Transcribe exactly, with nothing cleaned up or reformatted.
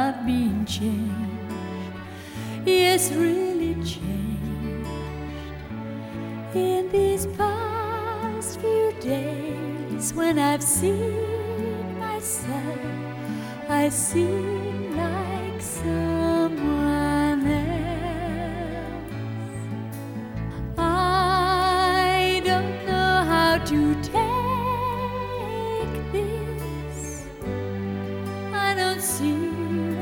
I've been changed, yes, really changed. In these past few days, when I've seen myself, I see life